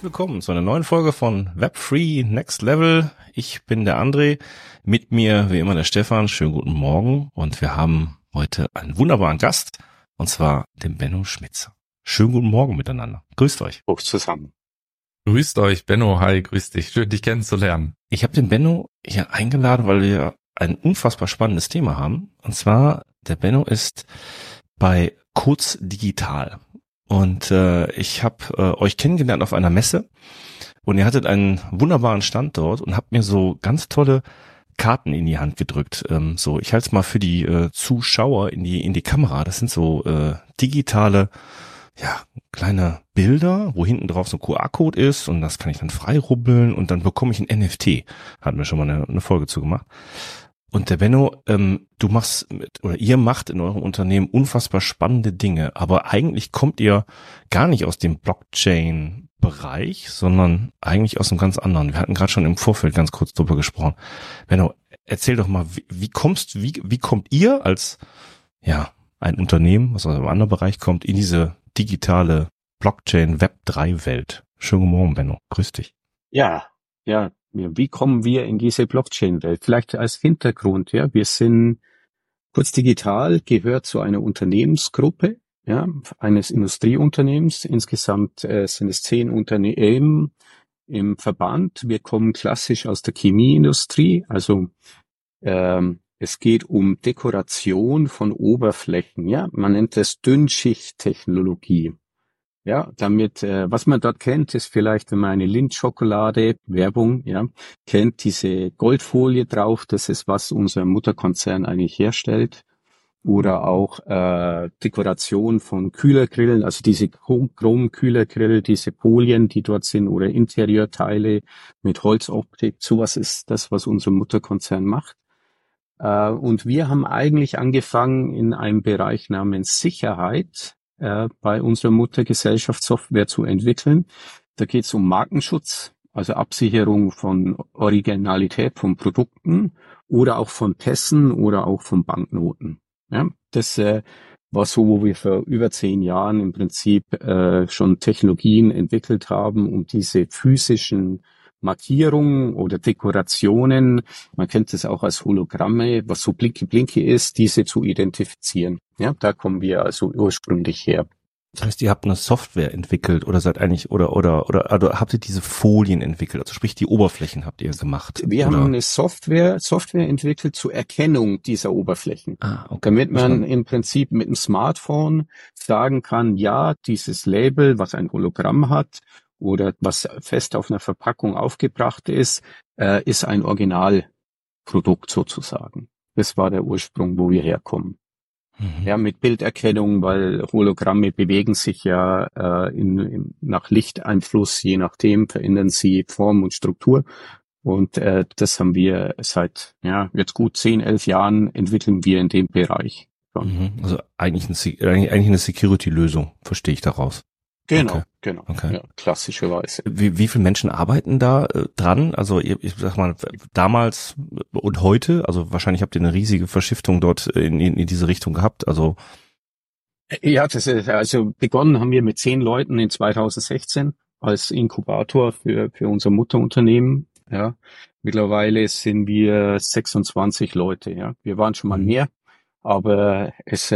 Herzlich willkommen zu einer neuen Folge von Web3 Next Level. Ich bin der André, mit mir wie immer der Stefan. Schönen guten Morgen und wir haben heute einen wunderbaren Gast und zwar den Benno Schmitzer. Schönen guten Morgen miteinander. Grüßt euch. Hoch zusammen. Grüßt euch, Benno. Hi, grüß dich. Schön, dich kennenzulernen. Ich habe den Benno hier eingeladen, weil wir ein unfassbar spannendes Thema haben. Und zwar, der Benno ist bei Kurz Digital. Und ich habe euch kennengelernt auf einer Messe und ihr hattet einen wunderbaren Stand dort und habt mir so ganz tolle Karten in die Hand gedrückt. So, ich halte es mal für die Zuschauer in die Kamera. Das sind so digitale, ja, kleine Bilder, wo hinten drauf so ein QR-Code ist und das kann ich dann frei rubbeln und dann bekomme ich ein NFT. Hatten wir schon mal eine Folge zu gemacht. Und der Benno, ihr macht in eurem Unternehmen unfassbar spannende Dinge, aber eigentlich kommt ihr gar nicht aus dem Blockchain-Bereich, sondern eigentlich aus einem ganz anderen. Wir hatten gerade schon im Vorfeld ganz kurz drüber gesprochen. Benno, erzähl doch mal, wie kommt ihr als, ja, ein Unternehmen, was aus einem anderen Bereich kommt, in diese digitale Blockchain-Web3-Welt? Schönen guten Morgen, Benno. Grüß dich. Ja. Wie kommen wir in diese Blockchain-Welt? Vielleicht als Hintergrund, ja. Wir sind Kurz Digital, gehört zu einer Unternehmensgruppe, ja, eines Industrieunternehmens. Insgesamt sind es 10 Unternehmen im Verband. Wir kommen klassisch aus der Chemieindustrie, also es geht um Dekoration von Oberflächen, ja. Man nennt es Dünnschichttechnologie. Ja, damit, was man dort kennt, ist vielleicht, wenn man eine Lindt-Schokolade, Werbung, ja, kennt, diese Goldfolie drauf, das ist, was unser Mutterkonzern eigentlich herstellt. Oder auch Dekoration von Kühlergrillen, also diese Chrom-Kühlergrill, diese Folien, die dort sind, oder Interieurteile mit Holzoptik, sowas ist das, was unser Mutterkonzern macht. Und wir haben eigentlich angefangen in einem Bereich namens Sicherheit, bei unserer Muttergesellschaft Software zu entwickeln. Da geht es um Markenschutz, also Absicherung von Originalität von Produkten oder auch von Pässen oder auch von Banknoten. Ja, das war so, wo wir vor über 10 Jahren im Prinzip schon Technologien entwickelt haben, um diese physischen Markierungen oder Dekorationen, man kennt es auch als Hologramme, was so Blinky ist, diese zu identifizieren. Ja, da kommen wir also ursprünglich her. Das heißt, ihr habt eine Software entwickelt oder seid eigentlich oder habt ihr diese Folien entwickelt? Also sprich, die Oberflächen habt ihr gemacht? Wir haben eine Software entwickelt zur Erkennung dieser Oberflächen. Okay. Damit man im Prinzip mit dem Smartphone sagen kann, ja, dieses Label, was ein Hologramm hat oder was fest auf einer Verpackung aufgebracht ist ein Originalprodukt sozusagen. Das war der Ursprung, wo wir herkommen. Mhm. Ja, mit Bilderkennung, weil Hologramme bewegen sich ja nach Lichteinfluss, je nachdem verändern sie Form und Struktur. Und das haben wir seit jetzt gut 10, 11 Jahren entwickeln wir in dem Bereich. Also eigentlich eine Security-Lösung, verstehe ich daraus. Genau. Okay. Ja, klassischerweise. Wie viele Menschen arbeiten da dran? Also ich sag mal, damals und heute, also wahrscheinlich habt ihr eine riesige Verschiftung dort in diese Richtung gehabt. Also ja, das ist also begonnen haben wir mit 10 Leuten in 2016 als Inkubator für unser Mutterunternehmen. Ja, mittlerweile sind wir 26 Leute. Ja, wir waren schon mal mehr, aber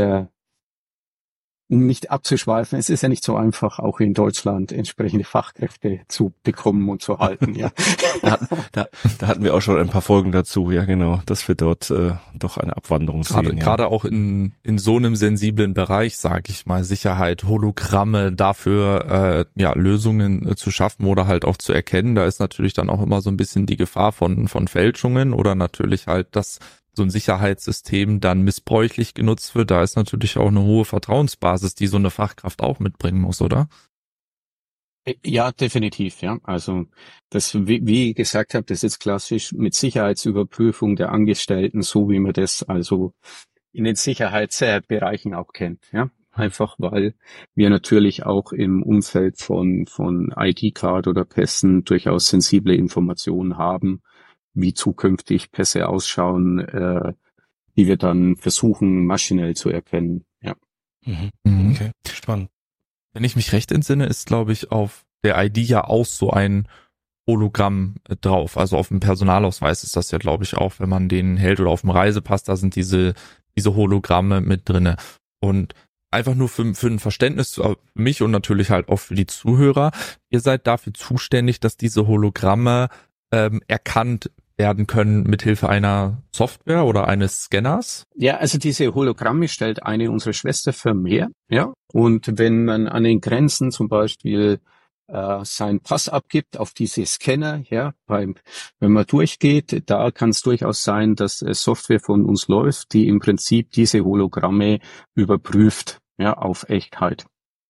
um nicht abzuschweifen, es ist ja nicht so einfach, auch in Deutschland entsprechende Fachkräfte zu bekommen und zu halten. Ja, da hatten wir auch schon ein paar Folgen dazu. Ja, genau, dass wir dort doch eine Abwanderung sehen. Gerade auch in so einem sensiblen Bereich, sage ich mal, Sicherheit, Hologramme, dafür Lösungen zu schaffen oder halt auch zu erkennen. Da ist natürlich dann auch immer so ein bisschen die Gefahr von Fälschungen oder natürlich halt, dass so ein Sicherheitssystem dann missbräuchlich genutzt wird. Da ist natürlich auch eine hohe Vertrauensbasis, die so eine Fachkraft auch mitbringen muss, oder? Ja, definitiv, ja. Also das, wie ich gesagt habe, das ist klassisch mit Sicherheitsüberprüfung der Angestellten, so wie man das also in den Sicherheitsbereichen auch kennt, ja. Einfach weil wir natürlich auch im Umfeld von ID-Card oder Pässen durchaus sensible Informationen haben, wie zukünftig Pässe ausschauen, die wir dann versuchen, maschinell zu erkennen. Ja. Okay, spannend. Wenn ich mich recht entsinne, ist, glaube ich, auf der ID ja auch so ein Hologramm drauf. Also auf dem Personalausweis ist das ja, glaube ich, auch, wenn man den hält oder auf dem Reisepass, da sind diese Hologramme mit drinne. Und einfach nur für ein Verständnis für mich und natürlich halt auch für die Zuhörer, ihr seid dafür zuständig, dass diese Hologramme erkannt werden können mithilfe einer Software oder eines Scanners? Ja, also diese Hologramme stellt eine unserer Schwesterfirmen her, ja. Und wenn man an den Grenzen zum Beispiel seinen Pass abgibt auf diese Scanner, ja, wenn man durchgeht, da kann es durchaus sein, dass Software von uns läuft, die im Prinzip diese Hologramme überprüft, ja, auf Echtheit.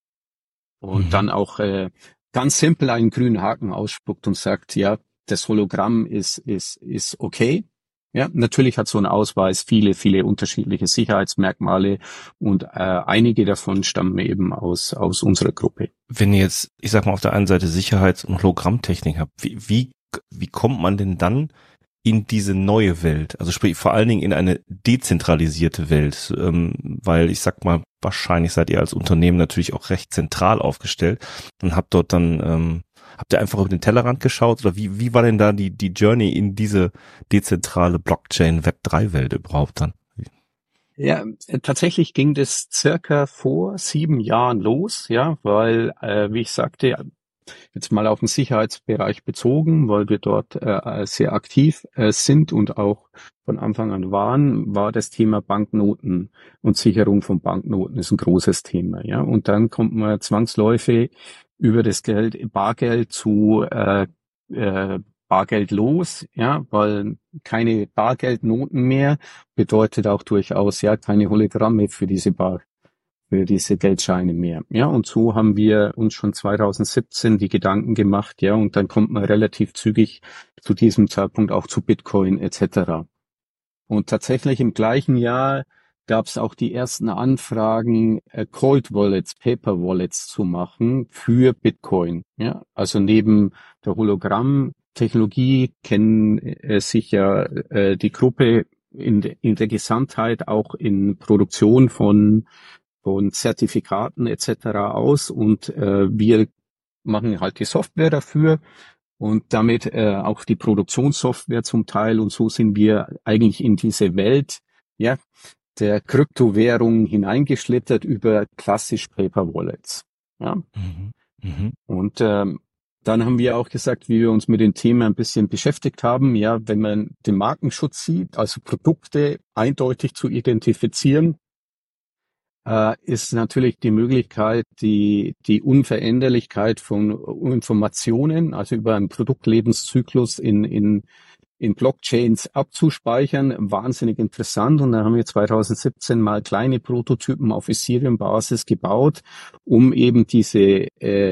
Und dann auch ganz simpel einen grünen Haken ausspuckt und sagt, ja, das Hologramm ist okay. Ja, natürlich hat so ein Ausweis viele unterschiedliche Sicherheitsmerkmale und einige davon stammen eben aus unserer Gruppe. Wenn ihr jetzt, ich sag mal, auf der einen Seite Sicherheits- und Hologrammtechnik habt, wie kommt man denn dann in diese neue Welt? Also sprich vor allen Dingen in eine dezentralisierte Welt, weil ich sag mal, wahrscheinlich seid ihr als Unternehmen natürlich auch recht zentral aufgestellt und habt dort dann habt ihr einfach über den Tellerrand geschaut oder wie war denn da die Journey in diese dezentrale Blockchain Web3-Welt überhaupt dann? Ja, tatsächlich ging das circa vor 7 Jahren los, ja, weil, wie ich sagte, jetzt mal auf den Sicherheitsbereich bezogen, weil wir dort sehr aktiv sind und auch von Anfang an waren, war das Thema Banknoten und Sicherung von Banknoten ist ein großes Thema, ja. Und dann kommt man zwangsläufig über das Bargeld zu Bargeld los, ja, weil keine Bargeldnoten mehr bedeutet auch durchaus, ja, keine Hologramme für diese Geldscheine mehr. Ja, und so haben wir uns schon 2017 die Gedanken gemacht, ja, und dann kommt man relativ zügig zu diesem Zeitpunkt auch zu Bitcoin etc. Und tatsächlich im gleichen Jahr gab es auch die ersten Anfragen, Cold Wallets, Paper Wallets zu machen für Bitcoin. Ja, also neben der Hologrammtechnologie kennen sich ja die Gruppe in der Gesamtheit auch in Produktion von Zertifikaten etc. aus und wir machen halt die Software dafür und damit auch die Produktionssoftware zum Teil und so sind wir eigentlich in diese Welt, ja, der Kryptowährung hineingeschlittert über klassisch Paper Wallets. Ja. Und dann haben wir auch gesagt, wie wir uns mit dem Thema ein bisschen beschäftigt haben, ja, wenn man den Markenschutz sieht, also Produkte eindeutig zu identifizieren, ist natürlich die Möglichkeit, die Unveränderlichkeit von Informationen, also über einen Produktlebenszyklus in Blockchains abzuspeichern, wahnsinnig interessant. Und da haben wir 2017 mal kleine Prototypen auf Ethereum-Basis gebaut, um eben diese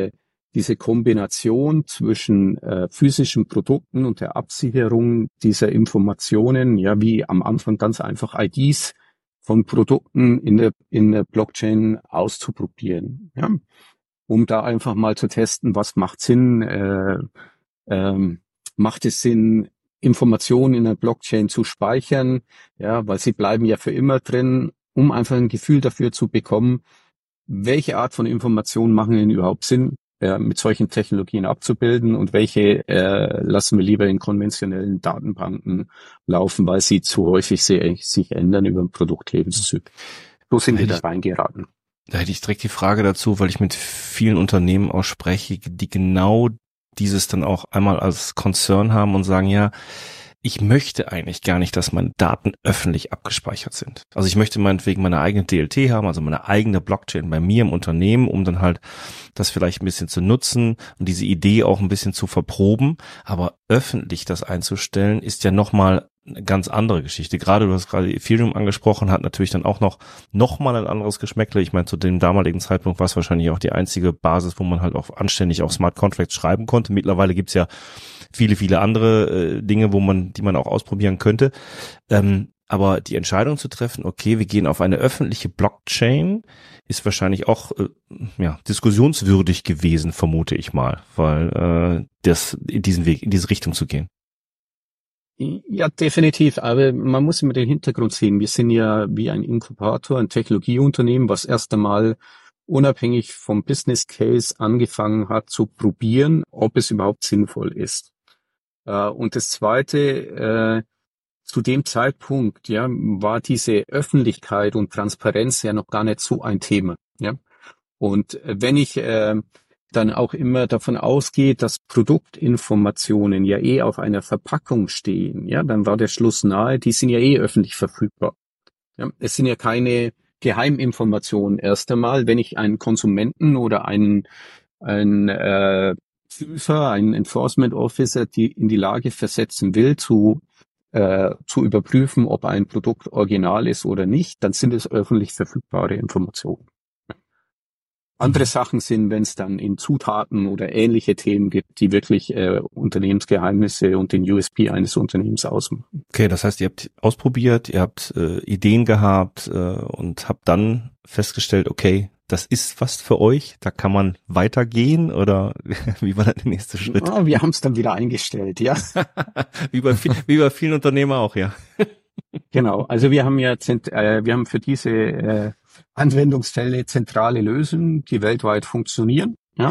Kombination zwischen physischen Produkten und der Absicherung dieser Informationen, ja, wie am Anfang ganz einfach IDs von Produkten in der Blockchain auszuprobieren, ja, um da einfach mal zu testen, was macht Sinn, macht es Sinn, Informationen in der Blockchain zu speichern, ja, weil sie bleiben ja für immer drin, um einfach ein Gefühl dafür zu bekommen, welche Art von Informationen machen denn überhaupt Sinn, mit solchen Technologien abzubilden und welche lassen wir lieber in konventionellen Datenbanken laufen, weil sie zu häufig sich ändern über den Produktlebenszyklus. So sind wir da reingeraten. Da hätte ich direkt die Frage dazu, weil ich mit vielen Unternehmen auch spreche, die genau dieses dann auch einmal als Concern haben und sagen, ja, ich möchte eigentlich gar nicht, dass meine Daten öffentlich abgespeichert sind. Also ich möchte meinetwegen meine eigene DLT haben, also meine eigene Blockchain bei mir im Unternehmen, um dann halt das vielleicht ein bisschen zu nutzen und diese Idee auch ein bisschen zu verproben. Aber öffentlich das einzustellen, ist ja nochmal eine ganz andere Geschichte. Gerade, du hast gerade Ethereum angesprochen, hat natürlich dann auch noch mal ein anderes Geschmäckle. Ich meine, zu dem damaligen Zeitpunkt war es wahrscheinlich auch die einzige Basis, wo man halt auch anständig auf Smart Contracts schreiben konnte. Mittlerweile gibt's ja viele andere Dinge, die man auch ausprobieren könnte. Aber die Entscheidung zu treffen, okay, wir gehen auf eine öffentliche Blockchain, ist wahrscheinlich auch diskussionswürdig gewesen, vermute ich mal, weil das in diesen Weg, in diese Richtung zu gehen. Ja, definitiv. Aber man muss immer den Hintergrund sehen. Wir sind ja wie ein Inkubator, ein Technologieunternehmen, was erst einmal unabhängig vom Business Case angefangen hat zu probieren, ob es überhaupt sinnvoll ist. Und das Zweite, zu dem Zeitpunkt, ja, war diese Öffentlichkeit und Transparenz ja noch gar nicht so ein Thema, ja. Und wenn ich dann auch immer davon ausgehe, dass Produktinformationen ja auf einer Verpackung stehen, ja, dann war der Schluss nahe, die sind ja öffentlich verfügbar. Ja, es sind ja keine Geheiminformationen erst einmal, wenn ich einen Konsumenten oder einen Prüfer, einen Enforcement Officer, die in die Lage versetzen will, zu überprüfen, ob ein Produkt original ist oder nicht, dann sind es öffentlich verfügbare Informationen. Andere Sachen sind, wenn es dann in Zutaten oder ähnliche Themen gibt, die wirklich Unternehmensgeheimnisse und den USP eines Unternehmens ausmachen. Okay, das heißt, ihr habt ausprobiert, ihr habt Ideen gehabt und habt dann festgestellt, okay, das ist was für euch, da kann man weitergehen, oder wie war der nächste Schritt? Oh, wir haben es dann wieder eingestellt, ja. wie bei vielen Unternehmen auch, ja. Genau, also wir haben für diese Anwendungsfälle zentrale Lösungen, die weltweit funktionieren. Ja.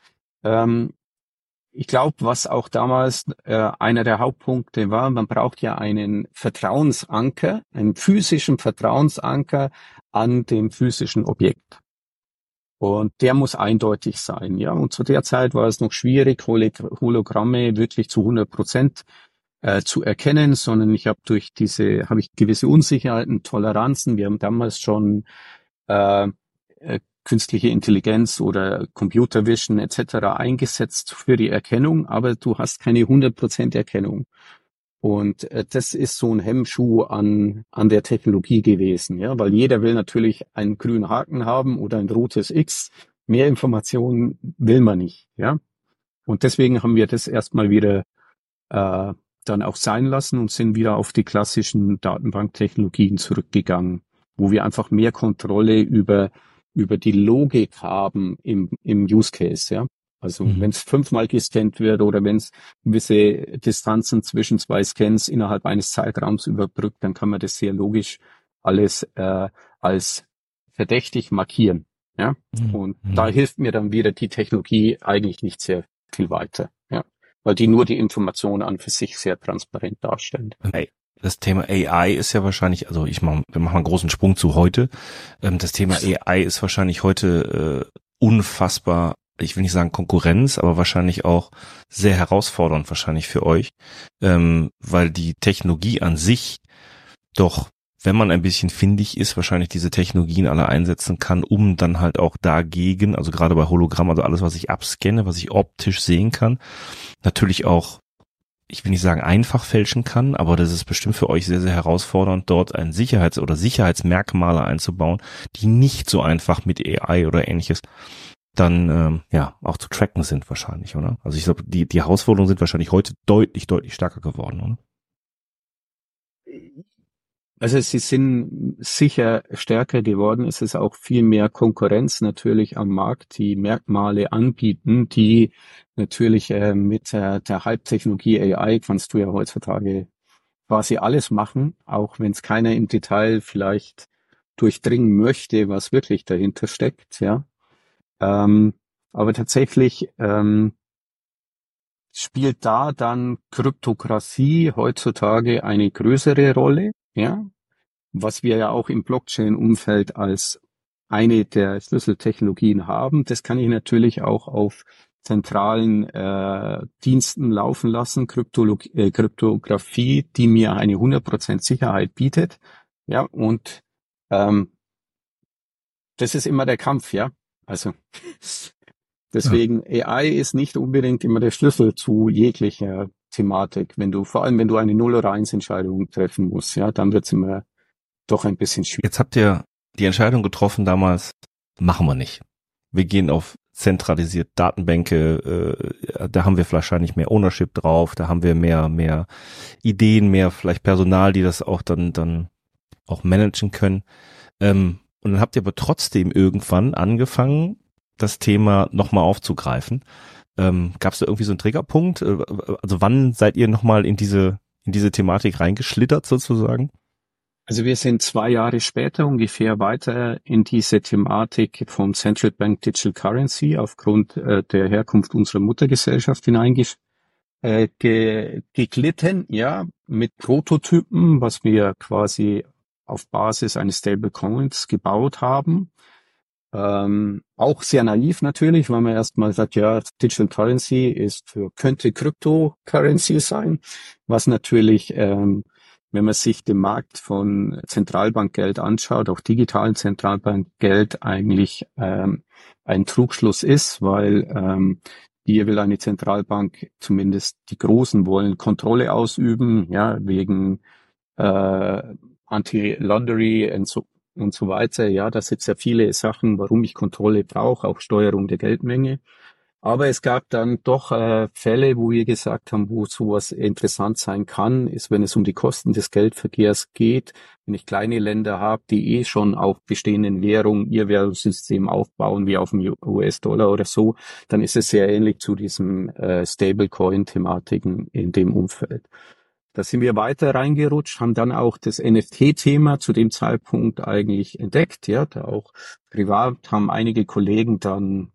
Ich glaube, was auch damals einer der Hauptpunkte war, man braucht ja einen Vertrauensanker, einen physischen Vertrauensanker an dem physischen Objekt. Und der muss eindeutig sein, ja. Und zu der Zeit war es noch schwierig, Hologramme wirklich zu 100% zu erkennen, sondern ich habe gewisse Unsicherheiten, Toleranzen. Wir haben damals schon künstliche Intelligenz oder Computer Vision etc. eingesetzt für die Erkennung, aber du hast keine 100% Erkennung. Und das ist so ein Hemmschuh an der Technologie gewesen, ja, weil jeder will natürlich einen grünen Haken haben oder ein rotes X. Mehr Informationen will man nicht, ja. Und deswegen haben wir das erstmal wieder dann auch sein lassen und sind wieder auf die klassischen Datenbanktechnologien zurückgegangen, wo wir einfach mehr Kontrolle über die Logik haben im Use Case, ja. Also wenn es 5-mal gescannt wird oder wenn es gewisse Distanzen zwischen 2 Scans innerhalb eines Zeitraums überbrückt, dann kann man das sehr logisch alles als verdächtig markieren, ja. Und da hilft mir dann wieder die Technologie eigentlich nicht sehr viel weiter, ja, weil die nur die Information an für sich sehr transparent darstellt. Hey. Das Thema AI ist ja wahrscheinlich, also wir machen einen großen Sprung zu heute. Das Thema AI ist wahrscheinlich heute unfassbar, ich will nicht sagen Konkurrenz, aber wahrscheinlich auch sehr herausfordernd wahrscheinlich für euch, weil die Technologie an sich doch, wenn man ein bisschen findig ist, wahrscheinlich diese Technologien alle einsetzen kann, um dann halt auch dagegen, also gerade bei Hologramm, also alles, was ich abscanne, was ich optisch sehen kann, natürlich auch, ich will nicht sagen einfach fälschen kann, aber das ist bestimmt für euch sehr, sehr herausfordernd, dort ein Sicherheitsmerkmale einzubauen, die nicht so einfach mit AI oder ähnliches dann auch zu tracken sind wahrscheinlich, oder? Also ich glaube, die Herausforderungen sind wahrscheinlich heute deutlich, deutlich stärker geworden, oder? Also sie sind sicher stärker geworden. Es ist auch viel mehr Konkurrenz natürlich am Markt, die Merkmale anbieten, die natürlich mit der Halbtechnologie AI kannst du ja heutzutage quasi alles machen, auch wenn es keiner im Detail vielleicht durchdringen möchte, was wirklich dahinter steckt, ja. Aber tatsächlich spielt da dann Kryptographie heutzutage eine größere Rolle, ja, was wir ja auch im Blockchain-Umfeld als eine der Schlüsseltechnologien haben. Das kann ich natürlich auch auf zentralen Diensten laufen lassen, Kryptographie, die mir eine 100% Sicherheit bietet, ja, und das ist immer der Kampf, ja, also deswegen AI ist nicht unbedingt immer der Schlüssel zu jeglicher Thematik. Vor allem wenn du eine 0 oder 1 Entscheidung treffen musst, ja, dann wird's immer doch ein bisschen schwierig. Jetzt habt ihr die Entscheidung getroffen damals, machen wir nicht. Wir gehen auf zentralisierte Datenbänke, da haben wir wahrscheinlich mehr Ownership drauf, da haben wir mehr Ideen, mehr vielleicht Personal, die das auch dann auch managen können. Und dann habt ihr aber trotzdem irgendwann angefangen, das Thema nochmal aufzugreifen. Gab es da irgendwie so einen Triggerpunkt? Also wann seid ihr nochmal in diese Thematik reingeschlittert sozusagen? Also wir sind 2 Jahre später ungefähr weiter in diese Thematik vom Central Bank Digital Currency aufgrund der Herkunft unserer Muttergesellschaft geglitten, ja, mit Prototypen, was wir quasi auf Basis eines Stablecoins gebaut haben. Auch sehr naiv natürlich, weil man erstmal sagt, ja, Digital Currency könnte Cryptocurrency sein, was natürlich, wenn man sich den Markt von Zentralbankgeld anschaut, auch digitalen Zentralbankgeld eigentlich ein Trugschluss ist, weil hier will eine Zentralbank, zumindest die Großen wollen Kontrolle ausüben, ja, wegen Anti-Laundering und so weiter. Ja, das sind ja viele Sachen, warum ich Kontrolle brauche, auch Steuerung der Geldmenge. Aber es gab dann doch Fälle, wo wir gesagt haben, wo sowas interessant sein kann, ist, wenn es um die Kosten des Geldverkehrs geht. Wenn ich kleine Länder habe, die schon auf bestehenden Währungen ihr Währungssystem aufbauen, wie auf dem US-Dollar oder so, dann ist es sehr ähnlich zu diesem Stablecoin-Thematiken in dem Umfeld. Da sind wir weiter reingerutscht, haben dann auch das NFT-Thema zu dem Zeitpunkt eigentlich entdeckt. Ja, da auch privat haben einige Kollegen dann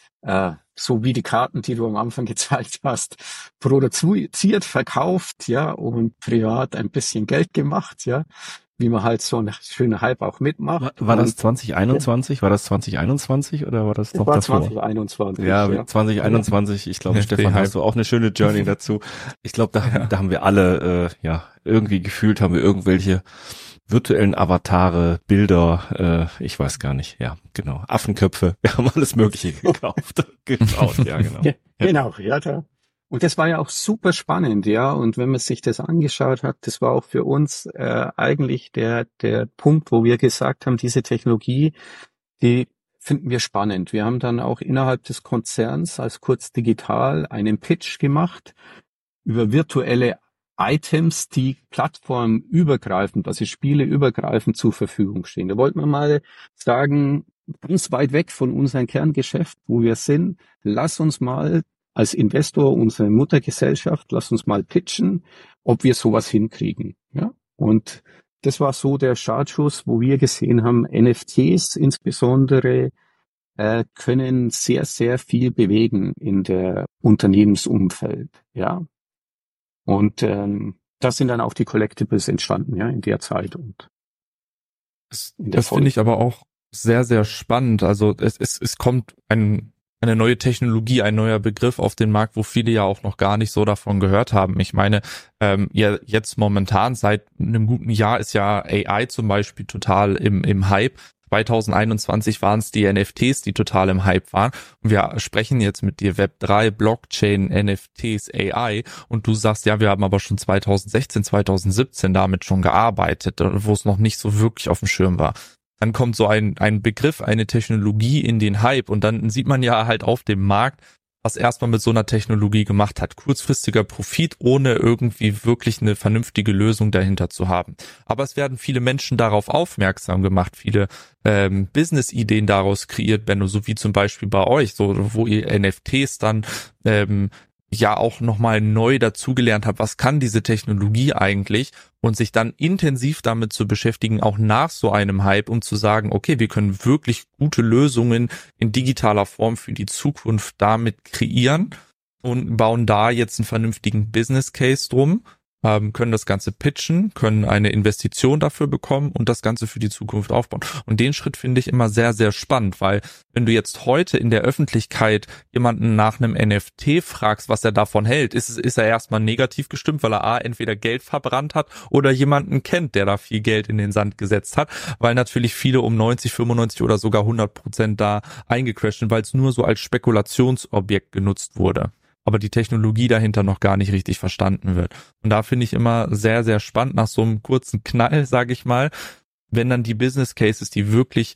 so wie die Karten, die du am Anfang gezeigt hast, produziert, verkauft, ja, und privat ein bisschen Geld gemacht, ja, wie man halt so einen schönen Hype auch mitmacht. War das 2021? War das 2021 oder war das noch war davor? 2021. Ja, 2021. Ich glaube, Stefan, hast du auch eine schöne Journey dazu. Ich glaube, da haben wir alle, irgendwie gefühlt, haben wir irgendwelche virtuellen Avatare, Bilder, ich weiß gar nicht, ja, genau, Affenköpfe, wir haben alles Mögliche gekauft, geschaut, ja, genau. Ja, genau, ja, da. Und das war ja auch super spannend, ja, und wenn man sich das angeschaut hat, das war auch für uns eigentlich der Punkt, wo wir gesagt haben, diese Technologie, die finden wir spannend. Wir haben dann auch innerhalb des Konzerns als Kurz Digital einen Pitch gemacht über virtuelle Items, die plattformübergreifend, also spieleübergreifend zur Verfügung stehen. Da wollten wir mal sagen, ganz weit weg von unserem Kerngeschäft, wo wir sind, lass uns mal als Investor unsere Muttergesellschaft, lass uns mal pitchen, ob wir sowas hinkriegen. Ja? Und das war so der Startschuss, wo wir gesehen haben, NFTs insbesondere können sehr, sehr viel bewegen in der Unternehmensumfeld. Ja. Und das sind dann auch die Collectibles entstanden, ja, in der Zeit und das finde ich aber auch sehr, sehr spannend. Also es kommt eine neue Technologie, ein neuer Begriff auf den Markt, wo viele ja auch noch gar nicht so davon gehört haben. Ich meine, ja, jetzt momentan seit einem guten Jahr ist ja AI zum Beispiel total im Hype. 2021 waren es die NFTs, die total im Hype waren. Und wir sprechen jetzt mit dir Web3, Blockchain, NFTs, AI. Und du sagst, ja, wir haben aber schon 2016, 2017 damit schon gearbeitet, wo es noch nicht so wirklich auf dem Schirm war. Dann kommt so ein Begriff, eine Technologie in den Hype und dann sieht man ja halt auf dem Markt, was erstmal mit so einer Technologie gemacht hat. Kurzfristiger Profit, ohne irgendwie wirklich eine vernünftige Lösung dahinter zu haben. Aber es werden viele Menschen darauf aufmerksam gemacht, viele Business-Ideen daraus kreiert, Benno, so wie zum Beispiel bei euch, so wo ihr NFTs dann ja auch nochmal neu dazugelernt habt, was kann diese Technologie eigentlich und sich dann intensiv damit zu beschäftigen, auch nach so einem Hype, um zu sagen, okay, wir können wirklich gute Lösungen in digitaler Form für die Zukunft damit kreieren und bauen da jetzt einen vernünftigen Business Case drum, können das Ganze pitchen, können eine Investition dafür bekommen und das Ganze für die Zukunft aufbauen. Und den Schritt finde ich immer sehr, sehr spannend, weil wenn du jetzt heute in der Öffentlichkeit jemanden nach einem NFT fragst, was er davon hält, ist er erstmal negativ gestimmt, weil er entweder Geld verbrannt hat oder jemanden kennt, der da viel Geld in den Sand gesetzt hat, weil natürlich viele um 90, 95 oder sogar 100% da eingecrasht sind, weil es nur so als Spekulationsobjekt genutzt wurde, aber die Technologie dahinter noch gar nicht richtig verstanden wird. Und da finde ich immer sehr, sehr spannend, nach so einem kurzen Knall, sage ich mal, wenn dann die Business Cases, die wirklich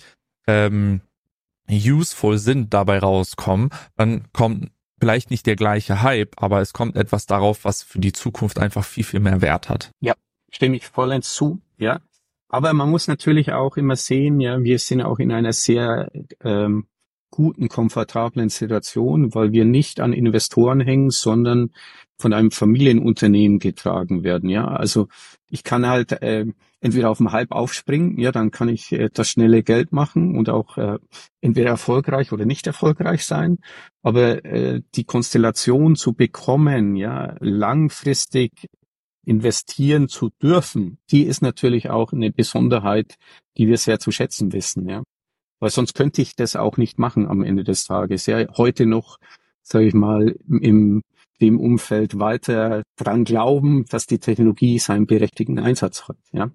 useful sind, dabei rauskommen, dann kommt vielleicht nicht der gleiche Hype, aber es kommt etwas darauf, was für die Zukunft einfach viel, viel mehr Wert hat. Ja, stimme ich vollends zu, ja. Aber man muss natürlich auch immer sehen, ja, wir sind auch in einer sehr guten, komfortablen Situation, weil wir nicht an Investoren hängen, sondern von einem Familienunternehmen getragen werden. Ja, also ich kann halt entweder auf dem Hype aufspringen, ja, dann kann ich das schnelle Geld machen und auch entweder erfolgreich oder nicht erfolgreich sein. Aber die Konstellation zu bekommen, ja, langfristig investieren zu dürfen, die ist natürlich auch eine Besonderheit, die wir sehr zu schätzen wissen, ja. Weil sonst könnte ich das auch nicht machen am Ende des Tages. Ja, heute noch, sage ich mal, im dem Umfeld weiter dran glauben, dass die Technologie seinen berechtigten Einsatz hat. Ja.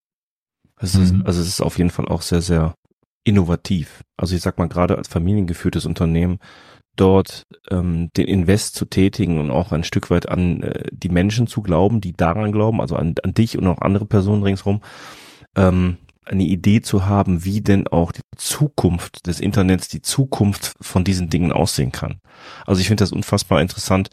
Also es ist auf jeden Fall auch sehr, sehr innovativ. Also ich sag mal, gerade als familiengeführtes Unternehmen dort den Invest zu tätigen und auch ein Stück weit an die Menschen zu glauben, die daran glauben, also an dich und auch andere Personen ringsherum, eine Idee zu haben, wie denn auch die Zukunft des Internets, die Zukunft von diesen Dingen aussehen kann. Also ich finde das unfassbar interessant,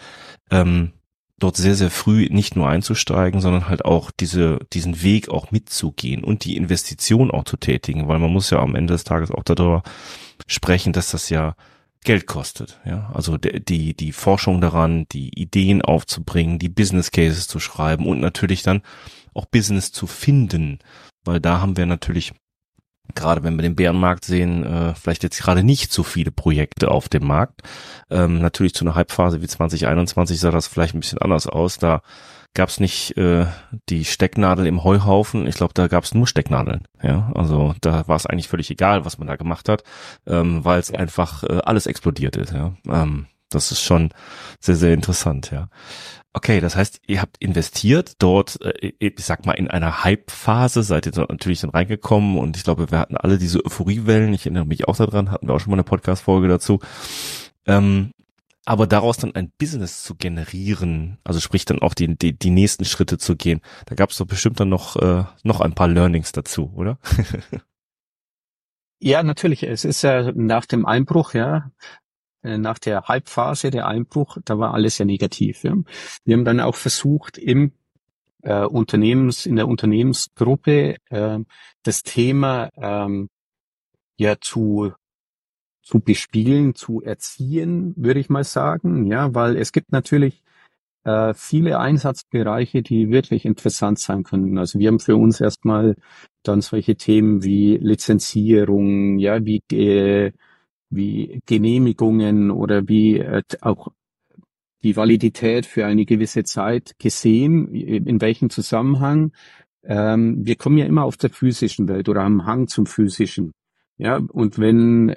dort sehr, sehr früh nicht nur einzusteigen, sondern halt auch diesen Weg auch mitzugehen und die Investition auch zu tätigen, weil man muss ja am Ende des Tages auch darüber sprechen, dass das ja Geld kostet, ja. Also die Forschung daran, die Ideen aufzubringen, die Business Cases zu schreiben und natürlich dann auch Business zu finden, weil da haben wir natürlich, gerade wenn wir den Bärenmarkt sehen, vielleicht jetzt gerade nicht so viele Projekte auf dem Markt. Natürlich zu einer Hypephase wie 2021 sah das vielleicht ein bisschen anders aus. Da gab es nicht die Stecknadel im Heuhaufen. Ich glaube, da gab es nur Stecknadeln. Ja, also da war es eigentlich völlig egal, was man da gemacht hat, weil es einfach alles explodiert ist. Ja, das ist schon sehr, sehr interessant. Ja. Okay, das heißt, ihr habt investiert dort, ich sag mal, in einer Hype-Phase, seid ihr dort natürlich dann reingekommen und ich glaube, wir hatten alle diese Euphoriewellen, ich erinnere mich auch daran, hatten wir auch schon mal eine Podcast-Folge dazu, aber daraus dann ein Business zu generieren, also sprich dann auch die nächsten Schritte zu gehen, da gab es doch bestimmt dann noch ein paar Learnings dazu, oder? Ja, natürlich, es ist ja nach dem Einbruch, ja, nach der Hype-Phase, der Einbruch, da war alles ja negativ. Ja. Wir haben dann auch versucht, in der Unternehmensgruppe das Thema ja zu bespielen, zu erziehen, würde ich mal sagen. Ja, weil es gibt natürlich viele Einsatzbereiche, die wirklich interessant sein können. Also wir haben für uns erstmal dann solche Themen wie Lizenzierung, ja, wie Genehmigungen oder wie auch die Validität für eine gewisse Zeit gesehen, in welchem Zusammenhang. Wir kommen ja immer aus der physischen Welt oder haben Hang zum Physischen. Ja, und wenn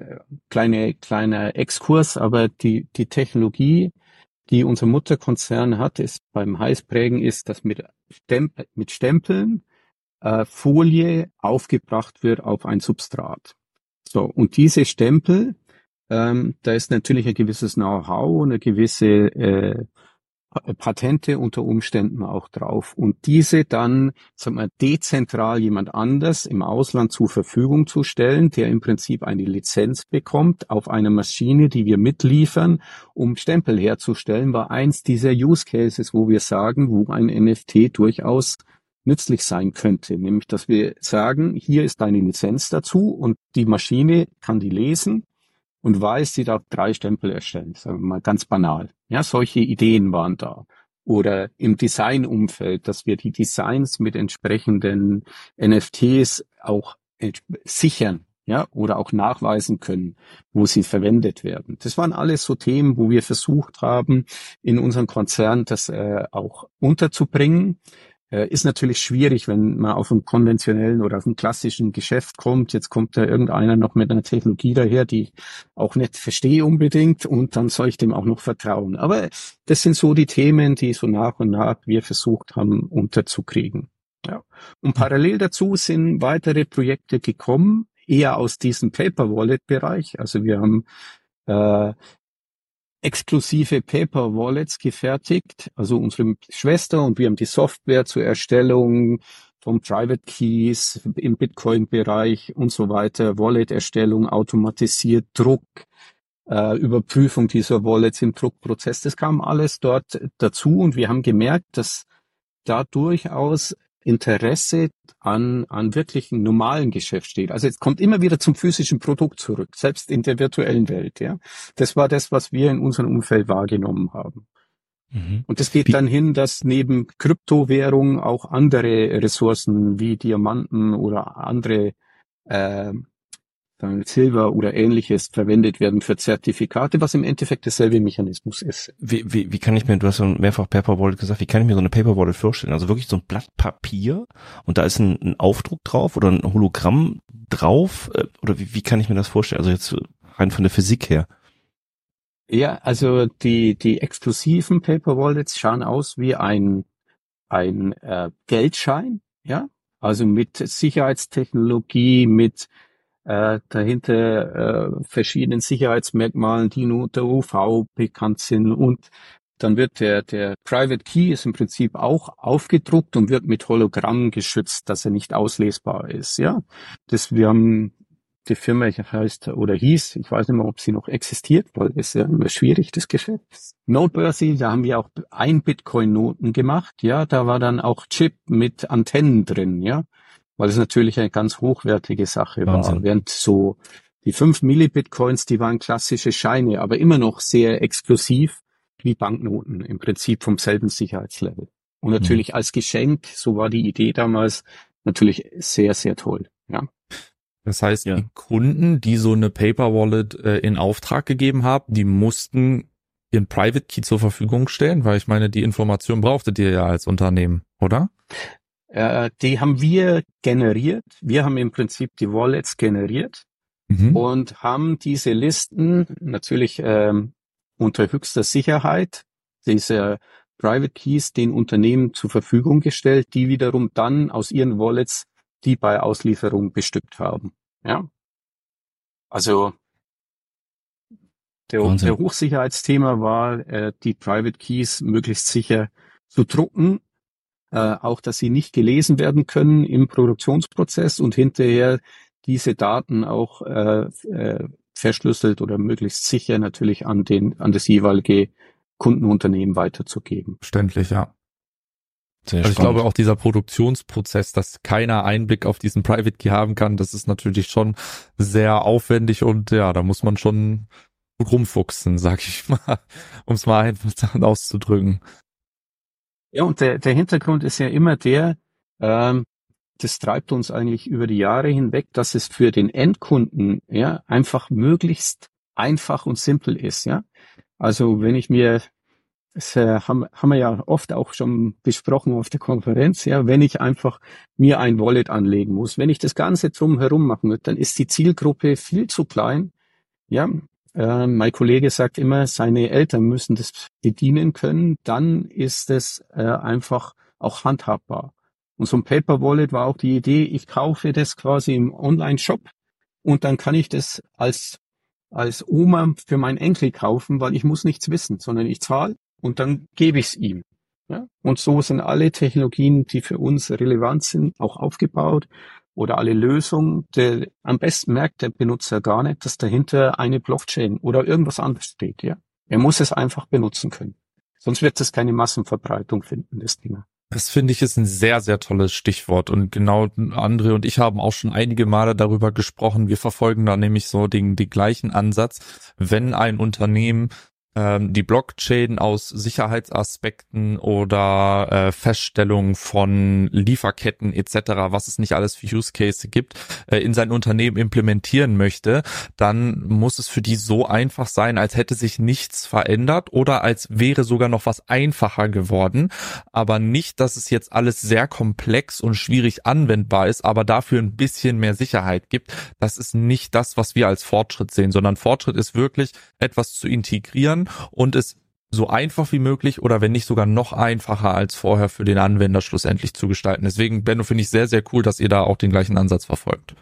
kleiner Exkurs, aber die Technologie, die unser Mutterkonzern hat, ist beim Heißprägen, ist, dass mit Stempeln Folie aufgebracht wird auf ein Substrat. So, und diese Stempel, da ist natürlich ein gewisses Know-how und eine gewisse Patente unter Umständen auch drauf. Und diese dann, sagen wir, dezentral jemand anders im Ausland zur Verfügung zu stellen, der im Prinzip eine Lizenz bekommt auf einer Maschine, die wir mitliefern, um Stempel herzustellen, war eins dieser Use Cases, wo wir sagen, wo ein NFT durchaus nützlich sein könnte, nämlich dass wir sagen, hier ist deine Lizenz dazu und die Maschine kann die lesen und weiß, sie darf 3 Stempel erstellen, sagen wir mal ganz banal. Ja, solche Ideen waren da. Oder im Designumfeld, dass wir die Designs mit entsprechenden NFTs auch sichern, ja, oder auch nachweisen können, wo sie verwendet werden. Das waren alles so Themen, wo wir versucht haben, in unserem Konzern das auch unterzubringen. Ist natürlich schwierig, wenn man auf einem konventionellen oder auf einem klassischen Geschäft kommt. Jetzt kommt da irgendeiner noch mit einer Technologie daher, die ich auch nicht verstehe unbedingt und dann soll ich dem auch noch vertrauen. Aber das sind so die Themen, die so nach und nach wir versucht haben unterzukriegen. Ja. Und parallel dazu sind weitere Projekte gekommen, eher aus diesem Paper-Wallet-Bereich. Also wir haben exklusive Paper Wallets gefertigt, also unsere Schwester und wir haben die Software zur Erstellung von Private Keys im Bitcoin-Bereich und so weiter, Wallet-Erstellung, automatisiert Druck, Überprüfung dieser Wallets im Druckprozess, das kam alles dort dazu und wir haben gemerkt, dass da durchaus Interesse an wirklichen normalen Geschäft steht. Also es kommt immer wieder zum physischen Produkt zurück, selbst in der virtuellen Welt. Ja, das war das, was wir in unserem Umfeld wahrgenommen haben. Und das geht dann hin, dass neben Kryptowährungen auch andere Ressourcen wie Diamanten oder andere Silber oder Ähnliches verwendet werden für Zertifikate, was im Endeffekt derselbe Mechanismus ist. Wie kann ich mir, du hast ja mehrfach Paper Wallet gesagt, wie kann ich mir so eine Paper Wallet vorstellen? Also wirklich so ein Blatt Papier und da ist ein Aufdruck drauf oder ein Hologramm drauf oder wie kann ich mir das vorstellen? Also jetzt rein von der Physik her. Ja, also die exklusiven Paper Wallets schauen aus wie ein Geldschein, ja, also mit Sicherheitstechnologie, mit dahinter verschiedenen Sicherheitsmerkmalen, die nur unter UV bekannt sind, und dann wird der Private Key ist im Prinzip auch aufgedruckt und wird mit Hologramm geschützt, dass er nicht auslesbar ist, ja. Wir haben die Firma heißt oder hieß, ich weiß nicht mehr, ob sie noch existiert, weil es ist ja immer schwierig, das Geschäft. Notebörse, da haben wir auch 1 Bitcoin-Noten gemacht, ja, da war dann auch Chip mit Antennen drin, ja, weil es natürlich eine ganz hochwertige Sache Wahnsinn. war. Während so die 5 Millibitcoins, die waren klassische Scheine, aber immer noch sehr exklusiv wie Banknoten, im Prinzip vom selben Sicherheitslevel. Und natürlich als Geschenk, so war die Idee damals, natürlich sehr, sehr toll, ja. Das heißt, die Kunden, die so eine Paper Wallet in Auftrag gegeben haben, die mussten ihren Private Key zur Verfügung stellen, weil ich meine, die Information brauchtet ihr ja als Unternehmen, oder? Die haben wir generiert. Wir haben im Prinzip die Wallets generiert und haben diese Listen natürlich unter höchster Sicherheit, diese Private Keys, den Unternehmen zur Verfügung gestellt, die wiederum dann aus ihren Wallets die bei Auslieferung bestückt haben. Ja, also der Hochsicherheitsthema war, die Private Keys möglichst sicher zu drucken, auch dass sie nicht gelesen werden können im Produktionsprozess und hinterher diese Daten auch verschlüsselt oder möglichst sicher natürlich an das jeweilige Kundenunternehmen weiterzugeben. Verständlich, ja. Sehr ich glaube auch dieser Produktionsprozess, dass keiner Einblick auf diesen Private Key haben kann, das ist natürlich schon sehr aufwendig und ja, da muss man schon gut rumfuchsen, sag ich mal, um es mal einfach auszudrücken. Ja, und der Hintergrund ist ja immer das treibt uns eigentlich über die Jahre hinweg, dass es für den Endkunden ja einfach möglichst einfach und simpel ist, ja. Also wenn ich mir das haben wir ja oft auch schon besprochen auf der Konferenz, ja, wenn ich einfach mir ein Wallet anlegen muss, wenn ich das Ganze drumherum machen will, dann ist die Zielgruppe viel zu klein. Ja, mein Kollege sagt immer, seine Eltern müssen das bedienen können, dann ist es einfach auch handhabbar. Und so ein Paper Wallet war auch die Idee, ich kaufe das quasi im Online-Shop und dann kann ich das als Oma für meinen Enkel kaufen, weil ich muss nichts wissen, sondern ich zahle und dann gebe ich es ihm. Ja? Und so sind alle Technologien, die für uns relevant sind, auch aufgebaut oder alle Lösungen. Am besten merkt der Benutzer gar nicht, dass dahinter eine Blockchain oder irgendwas anderes steht. Ja? Er muss es einfach benutzen können. Sonst wird es keine Massenverbreitung finden, das Thema. Das finde ich ist ein sehr, sehr tolles Stichwort und genau André und ich haben auch schon einige Male darüber gesprochen. Wir verfolgen da nämlich so den gleichen Ansatz. Wenn ein Unternehmen die Blockchain aus Sicherheitsaspekten oder Feststellung von Lieferketten etc., was es nicht alles für Use Case gibt, in sein Unternehmen implementieren möchte, dann muss es für die so einfach sein, als hätte sich nichts verändert oder als wäre sogar noch was einfacher geworden, aber nicht, dass es jetzt alles sehr komplex und schwierig anwendbar ist, aber dafür ein bisschen mehr Sicherheit gibt. Das ist nicht das, was wir als Fortschritt sehen, sondern Fortschritt ist wirklich, etwas zu integrieren und es so einfach wie möglich oder wenn nicht sogar noch einfacher als vorher für den Anwender schlussendlich zu gestalten. Deswegen, Benno, finde ich sehr, sehr cool, dass ihr da auch den gleichen Ansatz verfolgt.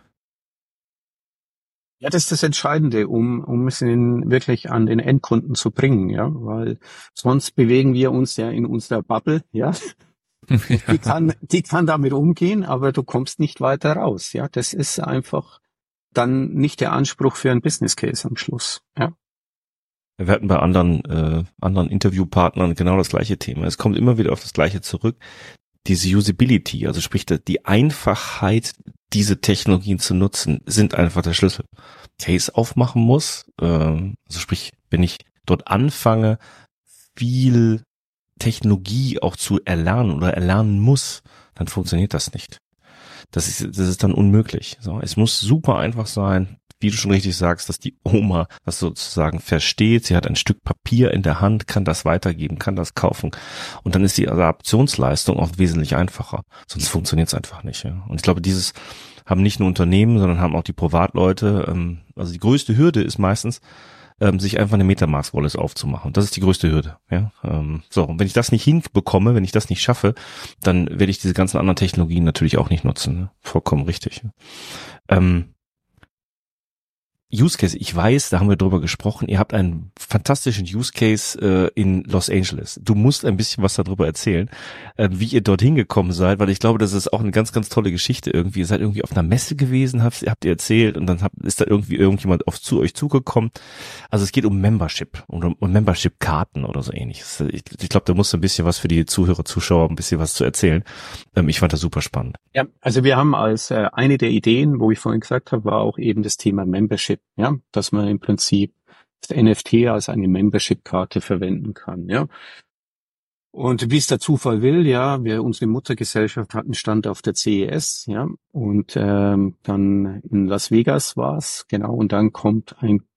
Ja, das ist das Entscheidende, um es wirklich an den Endkunden zu bringen, ja, weil sonst bewegen wir uns ja in unserer Bubble, ja. Die kann damit umgehen, aber du kommst nicht weiter raus, ja. Das ist einfach dann nicht der Anspruch für einen Business Case am Schluss, ja. Wir hatten bei anderen Interviewpartnern genau das gleiche Thema. Es kommt immer wieder auf das Gleiche zurück. diese Usability, also sprich die Einfachheit, diese Technologien zu nutzen, sind einfach der Schlüssel. Case aufmachen muss, also sprich, wenn ich dort anfange, viel Technologie auch zu erlernen oder erlernen muss, dann funktioniert das nicht. Das ist dann unmöglich. So, es muss super einfach sein, wie du schon richtig sagst, dass die Oma das sozusagen versteht. Sie hat ein Stück Papier in der Hand, kann das weitergeben, kann das kaufen. Und dann ist die Adaptionsleistung auch wesentlich einfacher. Sonst funktioniert es einfach nicht. Ja. Und ich glaube, dieses haben nicht nur Unternehmen, sondern haben auch die Privatleute. Also die größte Hürde ist meistens, sich einfach eine Metamask-Wallet aufzumachen. Das ist die größte Hürde. Ja? So, und wenn ich das nicht hinbekomme, wenn ich das nicht schaffe, dann werde ich diese ganzen anderen Technologien natürlich auch nicht nutzen. Ne? Vollkommen richtig. Use Case, ich weiß, da haben wir drüber gesprochen, ihr habt einen fantastischen Use Case in Los Angeles. Du musst ein bisschen was darüber erzählen, wie ihr dorthin gekommen seid, weil ich glaube, das ist auch eine ganz, ganz tolle Geschichte irgendwie. Ihr seid irgendwie auf einer Messe gewesen, habt ihr erzählt, und dann ist da irgendwie irgendjemand zu euch zugekommen. Also es geht um Membership und um Membership-Karten oder so ähnlich. Ich glaube, da musst du ein bisschen was für die Zuhörer, Zuschauer ein bisschen was zu erzählen. Ich fand das super spannend. Ja, also wir haben als eine der Ideen, wo ich vorhin gesagt habe, war auch eben das Thema Membership, ja, dass man im Prinzip das NFT als eine Membership-Karte verwenden kann, ja. Und wie es der Zufall will, ja, unsere Muttergesellschaft hat einen Stand auf der CES, ja, und dann in Las Vegas war's, genau, und dann kommt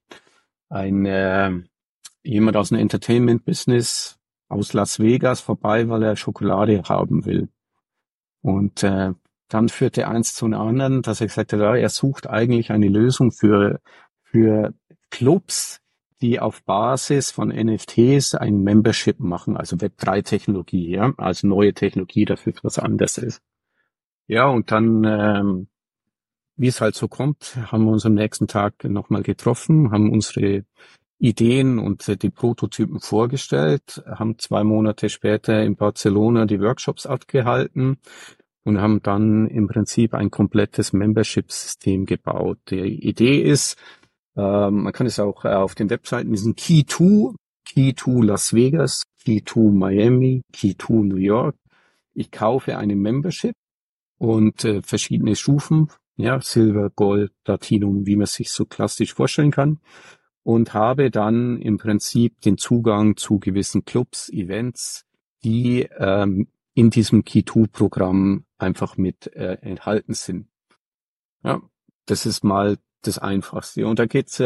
jemand aus dem Entertainment-Business aus Las Vegas vorbei, weil er Schokolade haben will. Und dann führte eins zu einem anderen, dass er gesagt hat, ja, er sucht eigentlich eine Lösung für Clubs, die auf Basis von NFTs ein Membership machen, also Web3-Technologie, ja, also neue Technologie dafür was anderes ist. Ja, und dann, wie es halt so kommt, haben wir uns am nächsten Tag nochmal getroffen, haben unsere Ideen und die Prototypen vorgestellt, haben 2 Monate später in Barcelona die Workshops abgehalten und haben dann im Prinzip ein komplettes Membership-System gebaut. Die Idee ist, man kann es auch auf den Webseiten, diesen Key2 Las Vegas, Key2 Miami, Key2 New York. Ich kaufe eine Membership und verschiedene Stufen, ja, Silber, Gold, Platinum, wie man sich so klassisch vorstellen kann, und habe dann im Prinzip den Zugang zu gewissen Clubs, Events, die in diesem Key2-Programm einfach mit enthalten sind. Ja, das ist mal das Einfachste. Und da geht's,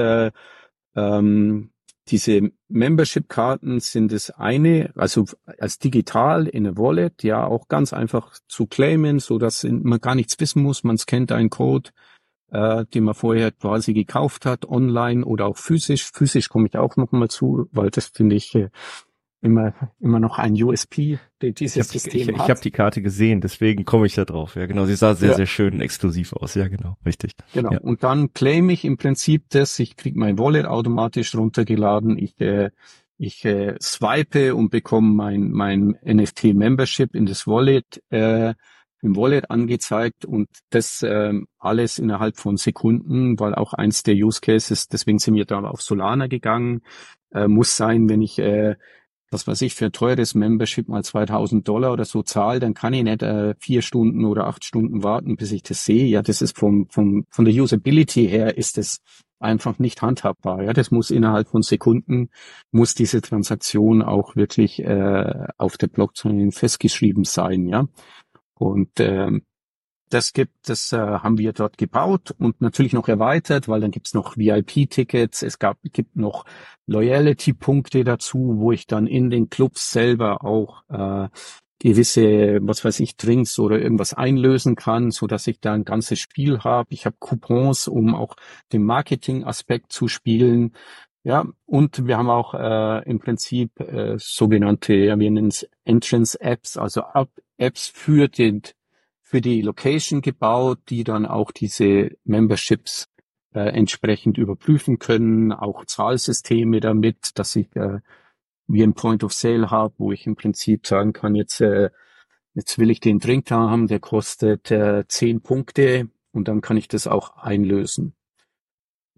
diese Membership-Karten sind das eine, also als digital in a Wallet, ja, auch ganz einfach zu claimen, so dass man gar nichts wissen muss. Man scannt einen Code, den man vorher quasi gekauft hat, online oder auch physisch. Physisch komme ich auch noch mal zu, weil das finde ich immer noch ein USP, den dieses System hat. Ich habe die Karte gesehen, deswegen komme ich da drauf. Ja, genau. Sie sah sehr, sehr schön und exklusiv aus. Ja, genau. Richtig. Genau. Ja. Und dann claim ich im Prinzip das. Ich kriege mein Wallet automatisch runtergeladen. Ich swipe und bekomme mein NFT-Membership in das Wallet, im Wallet angezeigt, und das alles innerhalb von Sekunden, weil auch eins der Use Cases, deswegen sind wir da auf Solana gegangen, muss sein, wenn ich was weiß ich, für ein teures Membership mal $2.000 oder so zahle, dann kann ich nicht 4 Stunden oder 8 Stunden warten, bis ich das sehe. Ja, das ist von der Usability her ist das einfach nicht handhabbar. Ja, das muss innerhalb von Sekunden, muss diese Transaktion auch wirklich auf der Blockchain festgeschrieben sein. Ja, und das haben wir dort gebaut und natürlich noch erweitert, weil dann gibt's noch VIP-Tickets, gibt noch Loyalty-Punkte dazu, wo ich dann in den Clubs selber auch gewisse, was weiß ich, Drinks oder irgendwas einlösen kann, so dass ich da ein ganzes Spiel habe. Ich habe Coupons, um auch den Marketing-Aspekt zu spielen. Ja, und wir haben auch im Prinzip sogenannte, ja, wir nennen es Entrance-Apps, also Apps für die Location gebaut, die dann auch diese Memberships entsprechend überprüfen können, auch Zahlsysteme damit, dass ich wie ein Point of Sale habe, wo ich im Prinzip sagen kann, jetzt will ich den Drink da haben, der kostet 10 Punkte, und dann kann ich das auch einlösen.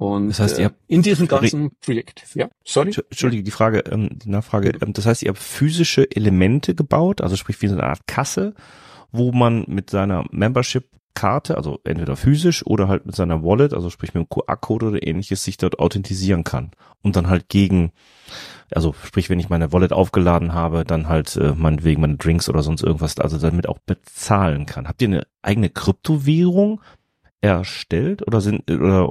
Und Das heißt, ihr habt in diesem ganzen Projekt, ja, sorry. Entschuldige, die Nachfrage. Das heißt, ihr habt physische Elemente gebaut, also sprich wie so eine Art Kasse, wo man mit seiner Membership-Karte, also entweder physisch oder halt mit seiner Wallet, also sprich mit einem QR-Code oder ähnliches, sich dort authentisieren kann. Und dann halt also sprich, wenn ich meine Wallet aufgeladen habe, dann halt meinetwegen meine Drinks oder sonst irgendwas, also damit auch bezahlen kann. Habt ihr eine eigene Kryptowährung erstellt oder sind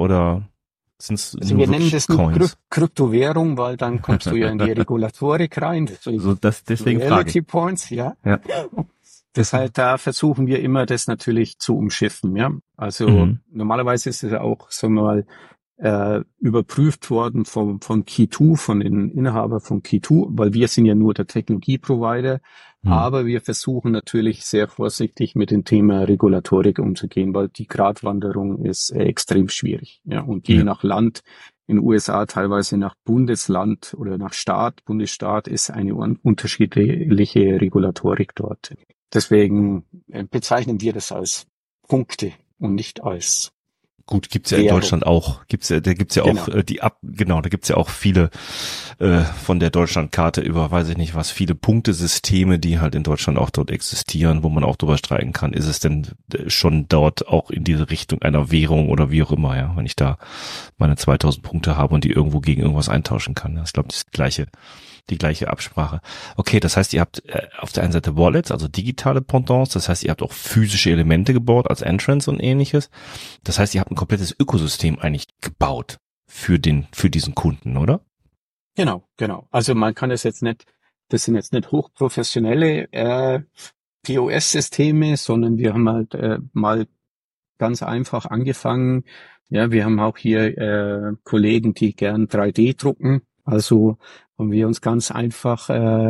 also wir nennen das nicht Kryptowährung, weil dann kommst du ja in die Regulatorik rein. Deswegen Reality Points, ja. Deshalb da versuchen wir immer, das natürlich zu umschiffen, ja. Also normalerweise ist es ja auch, sagen wir mal, überprüft worden von Key2, von den Inhabern von Key2, weil wir sind ja nur der Technologieprovider, aber wir versuchen natürlich sehr vorsichtig mit dem Thema Regulatorik umzugehen, weil die Gratwanderung ist extrem schwierig. Ja, und je nach Land, in den USA teilweise nach Bundesland oder nach Bundesstaat ist eine unterschiedliche Regulatorik dort. Deswegen bezeichnen wir das als Punkte und nicht als Gut, gibt's ja in Deutschland auch. Da gibt's ja auch da gibt's ja auch viele von der Deutschlandkarte über, weiß ich nicht was, viele Punktesysteme, die halt in Deutschland auch dort existieren, wo man auch drüber streiten kann. Ist es denn schon dort auch in diese Richtung einer Währung oder wie auch immer, ja, wenn ich da meine 2000 Punkte habe und die irgendwo gegen irgendwas eintauschen kann. Das ist, glaube ich, die gleiche Absprache. Okay, das heißt, ihr habt auf der einen Seite Wallets, also digitale Pendants, das heißt, ihr habt auch physische Elemente gebaut als Entrance und ähnliches. Das heißt, ihr habt ein komplettes Ökosystem eigentlich gebaut für diesen Kunden, oder? Genau. Also man kann das sind jetzt nicht hochprofessionelle POS-Systeme, sondern wir haben halt mal ganz einfach angefangen. Ja, wir haben auch hier Kollegen, die gern 3D drucken. Also haben wir uns ganz einfach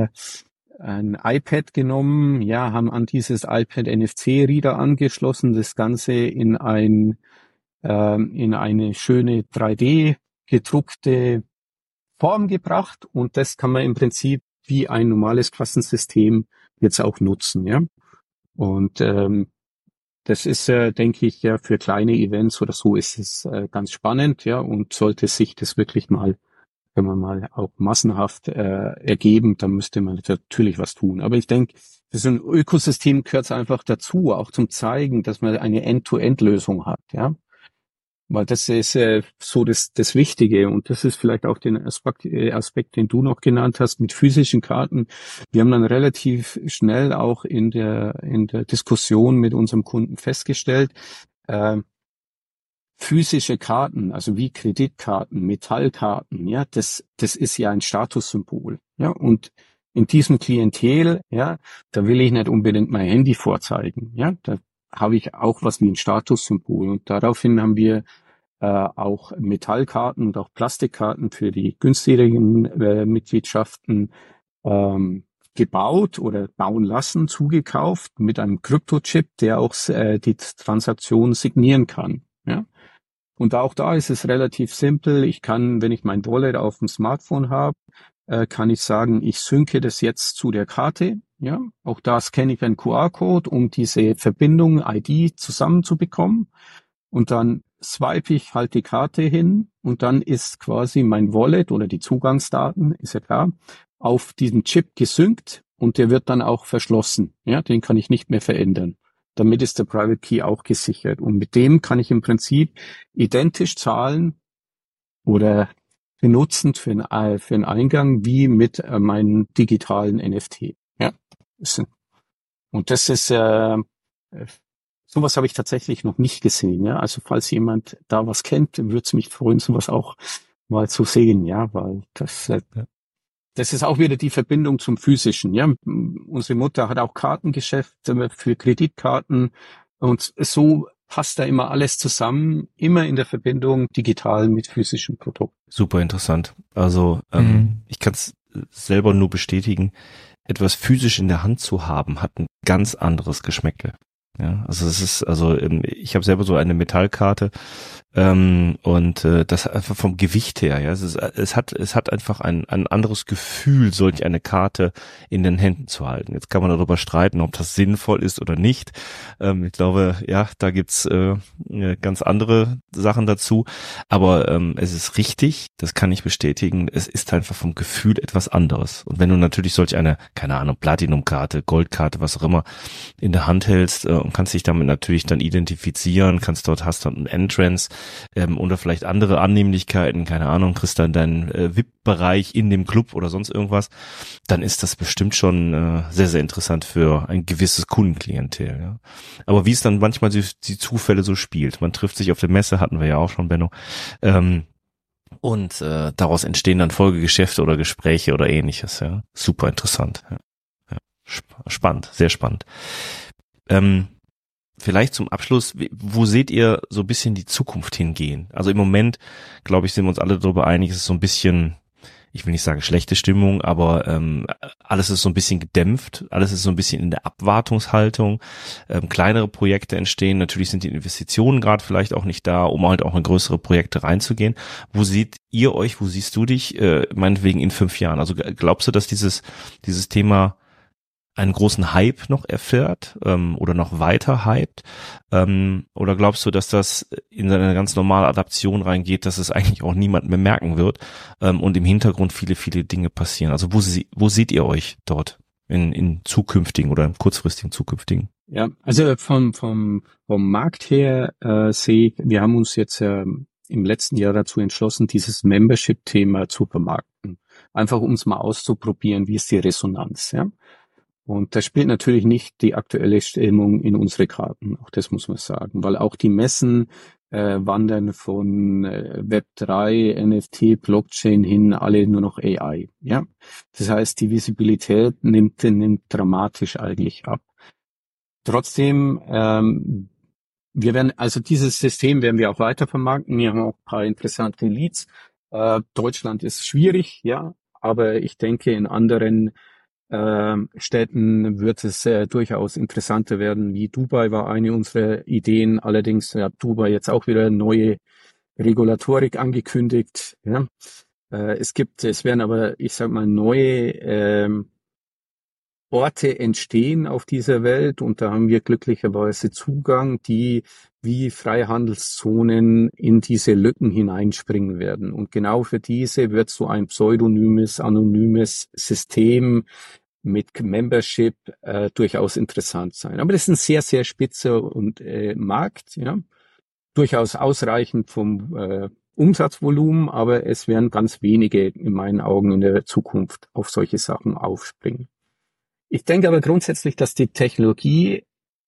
ein iPad genommen, ja, haben an dieses iPad NFC-Reader angeschlossen, das Ganze in eine schöne 3D gedruckte Form gebracht und das kann man im Prinzip wie ein normales Kassensystem jetzt auch nutzen, ja. Und das ist, denke ich, ja für kleine Events oder so ist es ganz spannend, ja, und sollte sich das wirklich mal, wenn man mal auch massenhaft ergeben, dann müsste man natürlich was tun. Aber ich denke, für so ein Ökosystem gehört es einfach dazu, auch zum Zeigen, dass man eine End-to-End-Lösung hat, ja. Weil das ist so das Wichtige und das ist vielleicht auch den Aspekt, den du noch genannt hast, mit physischen Karten. Wir haben dann relativ schnell auch in der Diskussion mit unserem Kunden festgestellt, physische Karten, also wie Kreditkarten, Metallkarten, ja, das ist ja ein Statussymbol, ja, und in diesem Klientel, ja, da will ich nicht unbedingt mein Handy vorzeigen, ja, da habe ich auch was wie ein Statussymbol und daraufhin haben wir auch Metallkarten und auch Plastikkarten für die günstigeren Mitgliedschaften gebaut oder bauen lassen, zugekauft mit einem Kryptochip, der auch die Transaktion signieren kann, ja. Und auch da ist es relativ simpel. Ich kann, wenn ich mein Wallet auf dem Smartphone habe, kann ich sagen, ich synke das jetzt zu der Karte. Ja, auch da scanne ich einen QR-Code, um diese Verbindung ID zusammenzubekommen. Und dann swipe ich halt die Karte hin und dann ist quasi mein Wallet oder die Zugangsdaten, ist ja klar, auf diesen Chip gesynkt und der wird dann auch verschlossen. Ja, den kann ich nicht mehr verändern. Damit ist der Private Key auch gesichert. Und mit dem kann ich im Prinzip identisch zahlen oder benutzen für einen Eingang wie mit meinem digitalen NFT. Ja. Und das ist, sowas habe ich tatsächlich noch nicht gesehen. Ja. Also falls jemand da was kennt, würde es mich freuen, sowas auch mal zu sehen. Ja, weil das ist auch wieder die Verbindung zum Physischen. Ja, unsere Mutter hat auch Kartengeschäft für Kreditkarten und so passt da immer alles zusammen, immer in der Verbindung digital mit physischen Produkten. Super interessant. Also ich kann es selber nur bestätigen, etwas physisch in der Hand zu haben, hat ein ganz anderes Geschmäckle. Ja, also ich habe selber so eine Metallkarte, Das einfach vom Gewicht her, ja, es hat einfach ein anderes Gefühl, solch eine Karte in den Händen zu halten. Jetzt kann man darüber streiten, ob das sinnvoll ist oder nicht. Ich glaube, ja, da gibt's ganz andere Sachen dazu. Aber es ist richtig, das kann ich bestätigen. Es ist einfach vom Gefühl etwas anderes. Und wenn du natürlich solch eine, keine Ahnung, Platinum-Karte, Goldkarte, was auch immer, in der Hand hältst und kannst dich damit natürlich dann identifizieren, hast dann ein Entrance oder vielleicht andere Annehmlichkeiten, keine Ahnung, kriegst dann deinen VIP-Bereich in dem Club oder sonst irgendwas, dann ist das bestimmt schon sehr, sehr interessant für ein gewisses Kundenklientel. Ja. Aber wie es dann manchmal die Zufälle so spielt, man trifft sich auf der Messe, hatten wir ja auch schon, Benno, und daraus entstehen dann Folgegeschäfte oder Gespräche oder ähnliches. Ja. Super interessant. Ja. Ja. Spannend, sehr spannend. Vielleicht zum Abschluss, wo seht ihr so ein bisschen die Zukunft hingehen? Also im Moment, glaube ich, sind wir uns alle darüber einig, es ist so ein bisschen, ich will nicht sagen schlechte Stimmung, aber alles ist so ein bisschen gedämpft, alles ist so ein bisschen in der Abwartungshaltung. Kleinere Projekte entstehen, natürlich sind die Investitionen gerade vielleicht auch nicht da, um halt auch in größere Projekte reinzugehen. Wo seht ihr euch, wo siehst du dich, meinetwegen in 5 Jahren? Also glaubst du, dass dieses Thema einen großen Hype noch erfährt oder noch weiter hypt? Oder glaubst du, dass das in seine ganz normale Adaption reingeht, dass es eigentlich auch niemand mehr merken wird und im Hintergrund viele, viele Dinge passieren? Also wo seht ihr euch dort in zukünftigen oder im kurzfristigen zukünftigen? Ja, also vom Markt her sehe ich, wir haben uns jetzt im letzten Jahr dazu entschlossen, dieses Membership-Thema zu vermarkten. Einfach um es mal auszuprobieren, wie ist die Resonanz, ja. Und das spielt natürlich nicht die aktuelle Stimmung in unsere Karten, auch das muss man sagen, weil auch die Messen wandern von Web3, NFT, Blockchain hin, alle nur noch AI. Ja, das heißt, die Visibilität nimmt dramatisch eigentlich ab. Trotzdem, dieses System werden wir auch weiter vermarkten. Wir haben auch ein paar interessante Leads. Deutschland ist schwierig, ja, aber ich denke, in anderen Städten wird es durchaus interessanter werden, wie Dubai war eine unserer Ideen. Allerdings hat Dubai jetzt auch wieder neue Regulatorik angekündigt. Ja. Es werden aber, ich sag mal, neue Orte entstehen auf dieser Welt und da haben wir glücklicherweise Zugang, die wie Freihandelszonen in diese Lücken hineinspringen werden. Und genau für diese wird so ein pseudonymes, anonymes System mit Membership durchaus interessant sein. Aber das ist ein sehr, sehr spitzer Markt, ja, durchaus ausreichend vom Umsatzvolumen, aber es werden ganz wenige in meinen Augen in der Zukunft auf solche Sachen aufspringen. Ich denke aber grundsätzlich, dass die Technologie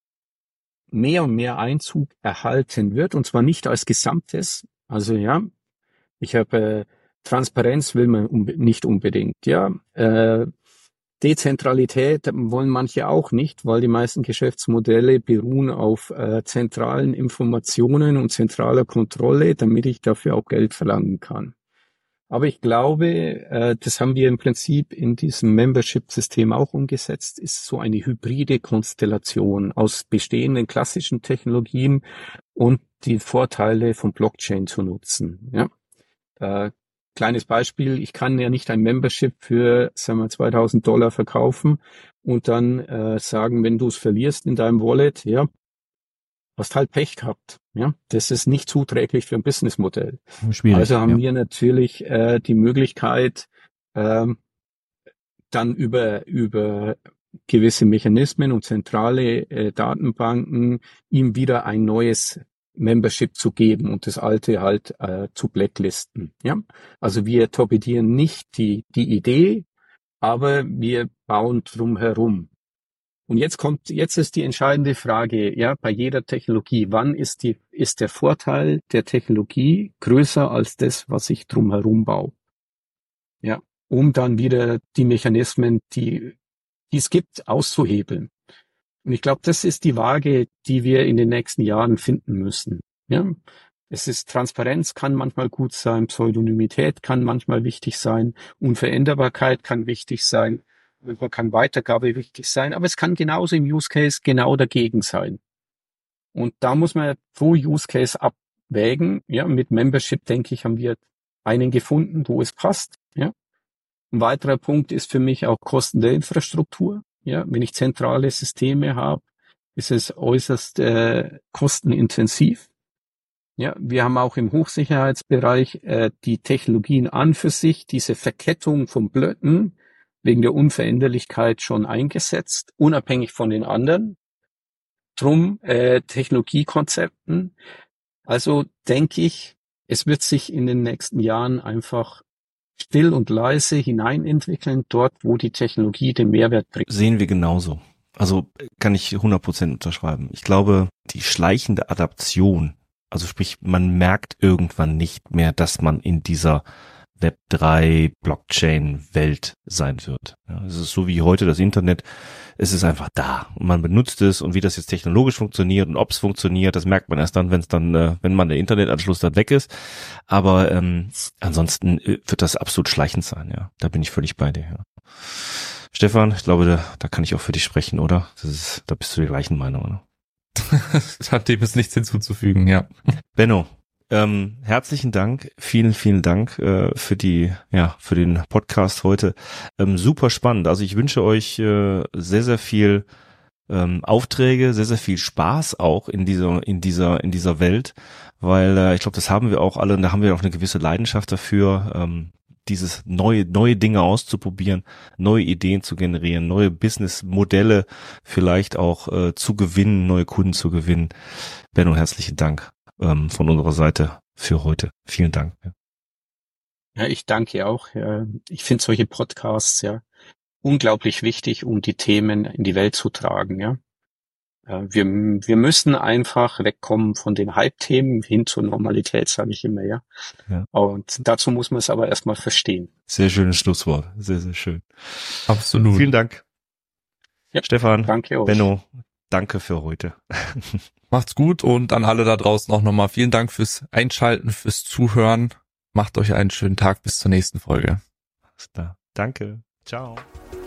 mehr und mehr Einzug erhalten wird, und zwar nicht als Gesamtes. Also ja, ich habe Transparenz will man nicht unbedingt, ja. Dezentralität wollen manche auch nicht, weil die meisten Geschäftsmodelle beruhen auf zentralen Informationen und zentraler Kontrolle, damit ich dafür auch Geld verlangen kann. Aber ich glaube, das haben wir im Prinzip in diesem Membership-System auch umgesetzt, ist so eine hybride Konstellation aus bestehenden klassischen Technologien und die Vorteile von Blockchain zu nutzen. Ja. Kleines Beispiel, ich kann ja nicht ein Membership für, sagen wir, $2.000 verkaufen und dann sagen, wenn du es verlierst in deinem Wallet, ja, hast halt Pech gehabt. Ja, das ist nicht zuträglich für ein Businessmodell. Schwierig, also haben wir natürlich die Möglichkeit, dann über gewisse Mechanismen und zentrale Datenbanken ihm wieder ein neues Membership zu geben und das alte halt zu blacklisten. Ja, also wir torpedieren nicht die Idee, aber wir bauen drum herum. Und jetzt ist die entscheidende Frage, ja, bei jeder Technologie, wann ist der Vorteil der Technologie größer als das, was ich drumherum baue? Ja, um dann wieder die Mechanismen, die es gibt, auszuhebeln. Und ich glaube, das ist die Waage, die wir in den nächsten Jahren finden müssen. Ja, Transparenz kann manchmal gut sein, Pseudonymität kann manchmal wichtig sein, Unveränderbarkeit kann wichtig sein. Kann Weitergabe wichtig sein, aber es kann genauso im Use Case genau dagegen sein. Und da muss man pro Use Case abwägen. Ja, mit Membership, denke ich, haben wir einen gefunden, wo es passt. Ja. Ein weiterer Punkt ist für mich auch Kosten der Infrastruktur. Ja, wenn ich zentrale Systeme habe, ist es äußerst kostenintensiv. Ja, wir haben auch im Hochsicherheitsbereich die Technologien an für sich, diese Verkettung von Blöcken wegen der Unveränderlichkeit schon eingesetzt, unabhängig von den anderen. Drum Technologiekonzepten. Also denke ich, es wird sich in den nächsten Jahren einfach still und leise hineinentwickeln, dort, wo die Technologie den Mehrwert bringt. Sehen wir genauso. Also kann ich 100% unterschreiben. Ich glaube, die schleichende Adaption, also sprich, man merkt irgendwann nicht mehr, dass man in dieser Web3 Blockchain-Welt sein wird. Ja, es ist so wie heute das Internet. Es ist einfach da und man benutzt es, und wie das jetzt technologisch funktioniert und ob es funktioniert, das merkt man erst dann, wenn man der Internetanschluss dann weg ist. Aber ansonsten wird das absolut schleichend sein. Ja, da bin ich völlig bei dir. Ja. Stefan, ich glaube, da kann ich auch für dich sprechen, oder? Da bist du der gleichen Meinung, oder? Dem ist nichts hinzuzufügen, ja. Benno, herzlichen Dank, vielen, vielen Dank für den Podcast heute. Super spannend. Also ich wünsche euch sehr, sehr viel Aufträge, sehr, sehr viel Spaß auch in dieser Welt, weil ich glaube, das haben wir auch alle, und da haben wir auch eine gewisse Leidenschaft dafür, dieses neue Dinge auszuprobieren, neue Ideen zu generieren, neue Businessmodelle vielleicht auch zu gewinnen, neue Kunden zu gewinnen. Benno, herzlichen Dank von unserer Seite für heute. Vielen Dank. Ja, ich danke auch. Ich finde solche Podcasts ja unglaublich wichtig, um die Themen in die Welt zu tragen. Ja, wir müssen einfach wegkommen von den Hype-Themen hin zur Normalität, sage ich immer. Ja, und dazu muss man es aber erstmal verstehen. Sehr schönes Schlusswort. Sehr, sehr schön. Absolut. Vielen Dank. Ja, Stefan, danke euch. Benno, danke für heute. Macht's gut, und an alle da draußen auch nochmal vielen Dank fürs Einschalten, fürs Zuhören. Macht euch einen schönen Tag, bis zur nächsten Folge. Alles klar. Danke. Ciao.